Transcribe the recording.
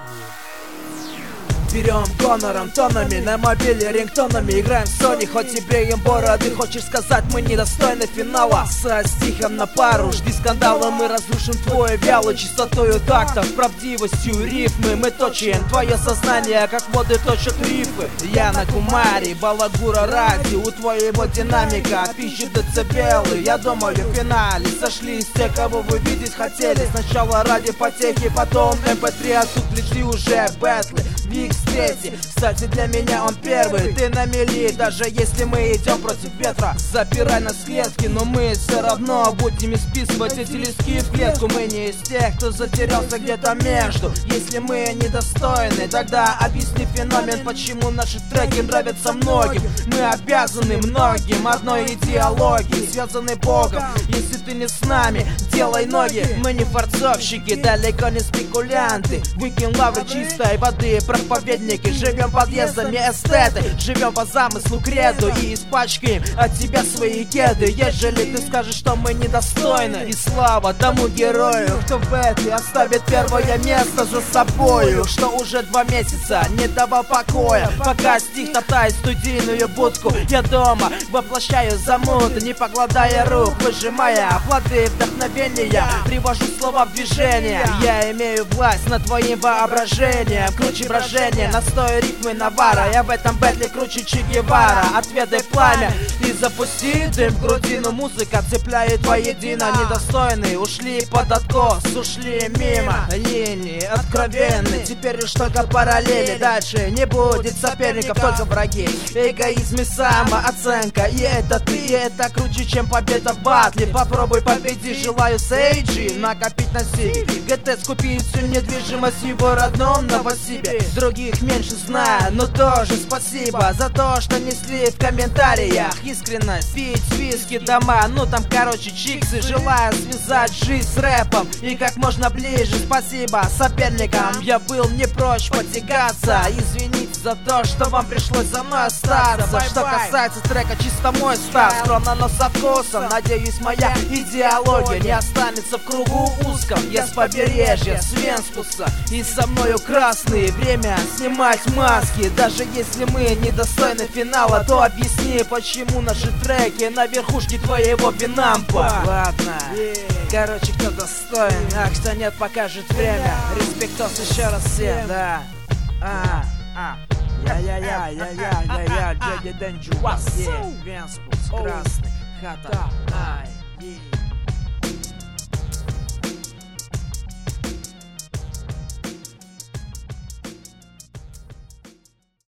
Берем гонором, тонами, на мобиле рингтонами играем в Sony, хоть и бреем бороды. Хочешь сказать, мы недостойны финала? Со стихом на пару, жди скандала, мы разрушим твою вялу чистотою тактов, правдивостью рифмы. Мы точим твое сознание, как воды точат рифы. Я на кумаре, балагура ради, у твоего динамика пищит децибелы. Я думаю, в финале сошлись те, кого вы видеть хотели. Сначала ради потехи, потом MP3, а тут пришли уже бэтлы. Викс третий, кстати, для меня он первый. Ты на мели, даже если мы идем против ветра. Запирай нас в клетки, но мы все равно будем списывать эти листки в клетку. Мы не из тех, кто затерялся где-то между. Если мы недостойны, тогда объясни феномен, почему наши треки нравятся многим. Мы обязаны многим одной идеологии, связаны Богом. Если ты не с нами, делай ноги. Мы не форцовщики, далеко не спекулянты. Выкинь лавры чистой воды, проповедники. Живем подъездами эстеты, живем по замыслу креду и испачкаем от тебя свои кеды. Ежели ты скажешь, что мы недостойны, и слава тому герою, кто в этой оставит первое место за собою. Что уже 2 месяца не давал покоя, пока стих топтает студийную будку. Я дома воплощаю замуты, не покладая рук, выжимая плоды вдохновения. Привожу слова в движение, я имею власть над твоим воображением. Круче брожение, настой ритмы навара. Я в этом бэтле круче Че Гевара. Отведай пламя и запусти дым в грудину. Музыка цепляет воедино. Недостойные ушли под откос, ушли мимо линии откровенны. Теперь лишь только параллели. Дальше не будет соперников, только враги. Эгоизм и самооценка. И это ты, и это круче, чем победа в батле. Попробуй победить, желаю сейджи накопить на себе. ГТ скупить всю недвижимость в его родном Новосибе. Других меньше знаю, но тоже спасибо за то, что несли в комментариях искренность. Пить виски дома, ну там короче чиксы. Желаю связать жизнь с рэпом и как можно ближе. Спасибо соперникам, я был не прочь потягаться. Извините за то, что вам пришлось за мной остаться. Что касается трека, чисто мой став, скромно, но со вкусом. Надеюсь, моя идеология не останется в кругу узком. Я с побережья, с Венспуса, и со мною красные. Время снимать маски. Даже если мы недостойны финала, то объясни, почему наши треки на верхушке твоего винампа. Ладно, короче, кто достоин, а кто нет, покажет время. Респектос еще раз всем, да. Я Джеди Денджуас, Венспус, красный, хата, ай,